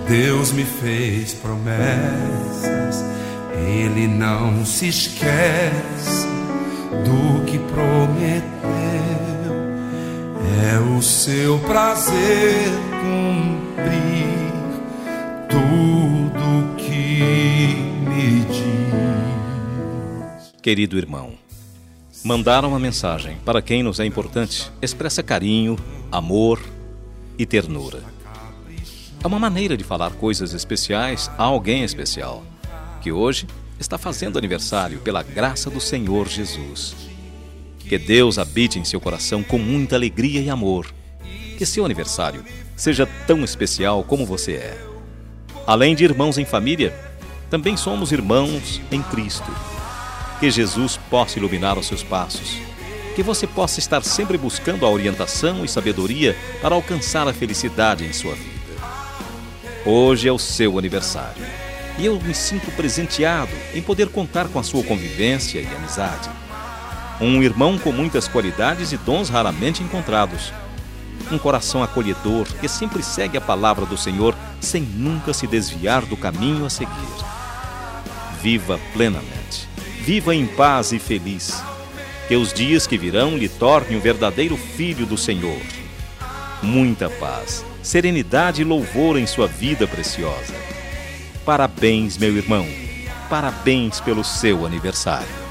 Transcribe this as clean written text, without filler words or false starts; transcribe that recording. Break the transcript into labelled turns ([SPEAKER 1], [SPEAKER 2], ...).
[SPEAKER 1] Deus me fez promessas, Ele não se esquece do que prometeu. É o seu prazer cumprir tudo que me diz.
[SPEAKER 2] Querido irmão, mandar uma mensagem para quem nos é importante expressa carinho, amor e ternura. É uma maneira de falar coisas especiais a alguém especial, que hoje está fazendo aniversário pela graça do Senhor Jesus. Que Deus habite em seu coração com muita alegria e amor. Que seu aniversário seja tão especial como você é. Além de irmãos em família, também somos irmãos em Cristo. Que Jesus possa iluminar os seus passos. Que você possa estar sempre buscando a orientação e sabedoria para alcançar a felicidade em sua vida. Hoje é o seu aniversário e eu me sinto presenteado em poder contar com a sua convivência e amizade. Um irmão com muitas qualidades e dons raramente encontrados. Um coração acolhedor que sempre segue a palavra do Senhor sem nunca se desviar do caminho a seguir. Viva plenamente, viva em paz e feliz. Que os dias que virão lhe tornem um verdadeiro filho do Senhor. Muita paz, serenidade e louvor em sua vida preciosa. Parabéns, meu irmão. Parabéns pelo seu aniversário.